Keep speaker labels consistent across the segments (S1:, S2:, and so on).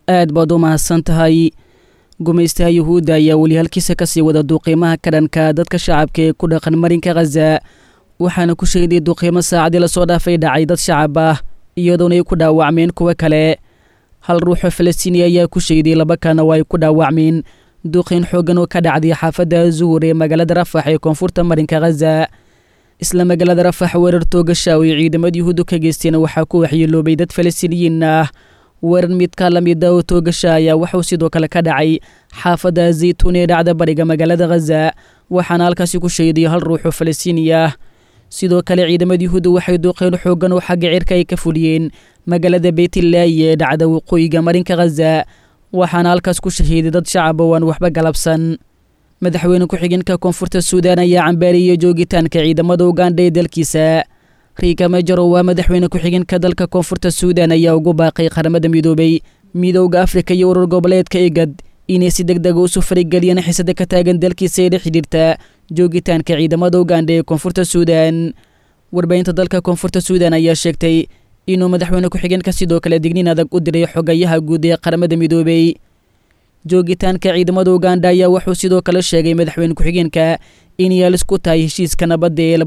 S1: aad baad u mahadsan tahay. gumaystaha yuhuudda ayaa weli halkiisa ka sii wada duuqiimaha ka dhanka dadka shacabka ee ku dhaqan marinka khaza, waxaana ku sheeday duuqiimo saacadii lasoo dhaafay dhacay dad shacab ah iyadoona ay ku dhaawacmeen kuwo kale. hal ruuxoo falastiini ayaa ku sheeday, laba kana waa ay ku dhaawacmeen duuqiin xooggan oo ka dhacday xaafadda zuhur ee magaalada rafax ee koonfurta marinka khaza. isla magaalada rafax weerar toogasha oo ay ciidamada yuhuuddu ka geysteen waxaa ku waxyeeloobay dad falastiiniyiin ah. weerar midka la mid ah oo toogasha ayaa wuxuu sidoo kale ka dhacay xaafadda zaytuun ee dhacda bariga magaalada khaza, waxaana halkaasi ku sheeday hal ruux oo falastiini ah. sidoo kale ciidamada yuhuuddu waxay duuqeen xooggan oo xagga cirka ay ka fuliyeen magaalada beytlaahi ee dhacda waqooyiga marinka khaza, waxaana halkaas ku shahiiday dad shacab oo aan waxba galabsan. madaxweyne ku-xigeenka koonfurta suudaan ayaa cambaariyey joogitaanka ciidamada ugandha ee dalkiisa. riika majaro waa madaxweyne ku-xigeenka dalka koonfurta suudaan ayaa ugu baaqay qaramada midoobay, midowda afrika iyo urur goboleedka igad inay si deg dega usu farigeliyeen xisada ka taagan dalkiisa ee la xidhiirta joogitaanka ciidamada ugandha ee koonfurta suudaan. warbaahinta dalka koonfurta suudaan ayaa sheegtay inuu madaxweyne ku-xigeenka sidoo kale digniin adag u diray xogayaha guud ee qaramada midoobay. joogitaanka ciidamada ugandha ayaa wuxuu sidoo kale sheegay madaxweyne ku-xigeenka inay halis ku tahay heshiiska nabadda ee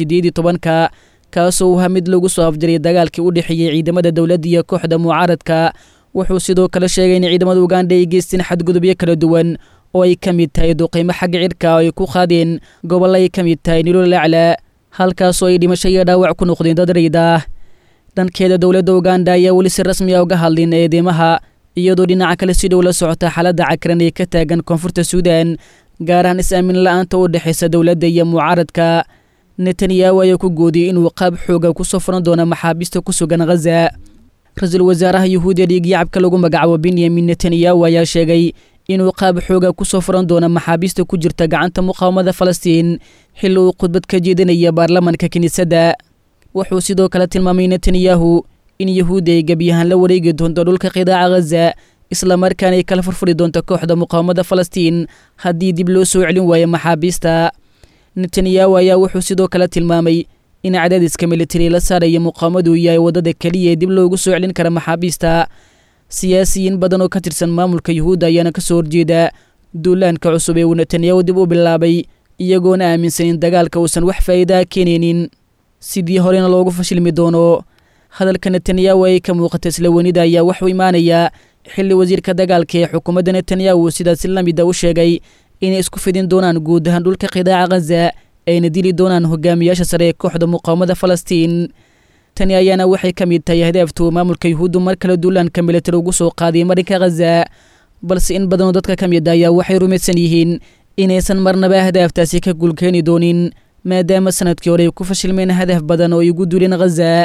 S1: 2018 kaasoo ahaa mid lagu soo afjaray dagaalkii u dhexeeyey ciidamada dowladda iyo kooxda mucaaradka. wuxuu sidoo kale sheegay in ciidamada ugandha ay geysteen xadgudubyo kala duwan oo ay ka mid tahay duqiimo xagga cirka oo ay ku qaadeen gobollo ay ka mid tahay nilol acla, halkaasoo ay dhimasho iyo dhaawac ku noqdeen dad rayd ah. dhankeeda dowladda ugandha ayaa weli si rasmi ah uga hadlin eedeymaha, iyadoo dhinaca kale si dhow la socota xaaladda cakran ee ka taagan koonfurta suudaan, gaar ahaan is-aamin la-aanta u dhexaysa dowladda iyo mucaaradka. netanyahu ayaa ku goodiyey inuu qaab xooga ku soo furan doono maxaabiista ku sugan khaza. ra-iisul wasaaraha yuhuudiya dhiigyacabka lagu magacaabo benyamin netanyahu ayaa sheegay inuu qaab xooga ku soo furan doono maxaabiista ku jirta gacanta muqaawamada falastiin xilli uu khudbad ka jeedinaya baarlamanka kiniisadda. wuxuu sidoo kale tilmaamay netanyahu in yuhuudda ay gebyahaan la wareegi doonto dhulka qidaaca khaza, islamarkaana ay kala furfuri doonto kooxda muqaawamada falastiin haddii dib loo soo celin waayo maxaabiista. netanyahu ayaa wuxuu sidoo kale tilmaamay in cadaadiska militari la saaraya muqaawamadu yahay waddada keliya ee dib loogu soo celin kara maxaabiista. siyaasiyiin badan oo ka tirsan maamulka yuhuudda ayaana ka soo horjeeda duulaanka cusub ee uu netanyahu dib u bilaabay, iyagoona aaminsan in dagaalka uusan wax faa'iidaa keenaynin, sidii horena loogu fashilmi doono. hadalka netanyahu ay ka muuqata isla weynida ayaa waxuu imaanayaa xilli wasiirka dagaalka ee xukuumadda netanyahu sidaasi la mid a u sheegay inay isku fidin doonaan guud ahaan dhulka qidaaca khaza, ayna dili doonaan hogaamiyaasha sare ee kooxda muqaawamada falastiin. tani ayaana waxay ka mid tahay hadaaftuu maamulka yuhuuddu mar kale duulaanka militari ugu soo qaaday marinka khaza, balse in badanoo dadka ka mid ayaa waxay rumaysan yihiin inaysan marnaba hadaaftaasi ka guulkeeni doonin, maadaama sanadkii hore ay ku fashilmeen hadaaf badan oo ay ugu duuleen khaza.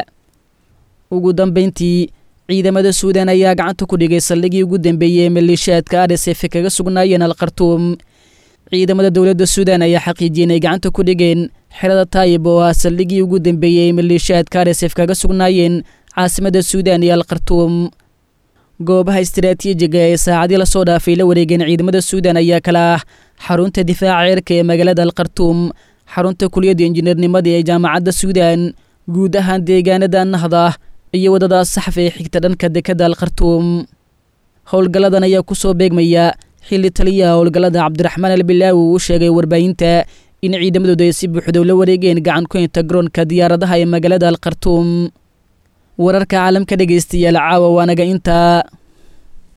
S1: ugu dambayntii ciidamada suudaan ayaa gacanta ku dhigay saldhigii ugu dambeeyey ee maleeshiyaadka RSF kaga sugnaayeen alkhartuum. ciidamada dowladda suudaan ayaa xaqiijiyey inay gacanta ku dhigeen xerada taayib oo ah saldhigii ugu dambeeyey ee maleeshiyaadka RSF kaga sugnaayeen caasimadda suudaan iyo alkhartuum. goobaha istiraatiijiga ee saacadii lasoo dhaafay la wareegeen ciidamada suudaan ayaa kala ah xarunta difaaca cirka ee magaalada alkhartuum, xarunta kuliyadda injineernimada ee jaamacadda suudaan, guud ahaan deegaanada nahda iyo waddada saxaf ee xigta dhanka dekadda alkhartuum. howlgalladan ayaa ku soo beegmaya xilli taliyaha howlgallada cabdiraxmaan albilaawi uu sheegay warbaahinta in ciidamadooda ay si buuxda ula wareegeen gacan ku inta garoonka diyaaradaha ee magaalada alkhartuum. wararka caalamka dhegaystayaal caawa waanaga intaa.